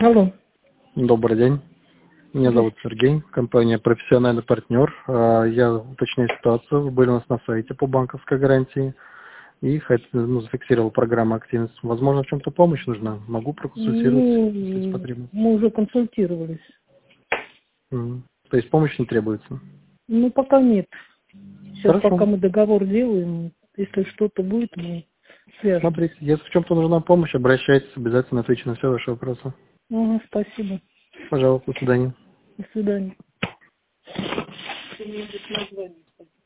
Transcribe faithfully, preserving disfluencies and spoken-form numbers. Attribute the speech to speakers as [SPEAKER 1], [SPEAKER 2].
[SPEAKER 1] Алло.
[SPEAKER 2] Добрый день. Меня зовут Сергей, компания «Профессиональный партнер». А, Я уточняю ситуацию. Вы были у нас на сайте по банковской гарантии и хот- ну, зафиксировал программу активности. Возможно, в чем-то помощь нужна. Могу проконсультировать, если есть
[SPEAKER 1] Ну,
[SPEAKER 2] потребность.
[SPEAKER 1] мы уже консультировались.
[SPEAKER 2] М. То есть помощь не требуется.
[SPEAKER 1] Ну, пока нет. Сейчас
[SPEAKER 2] Хорошо.
[SPEAKER 1] пока мы договор делаем, если что-то будет, мы свяжемся.
[SPEAKER 2] Смотрите, если в чем-то нужна помощь, обращайтесь, обязательно отвечу на все ваши вопросы.
[SPEAKER 1] Ага, спасибо.
[SPEAKER 2] Пожалуйста, до свидания.
[SPEAKER 1] До свидания. Ты мне здесь название.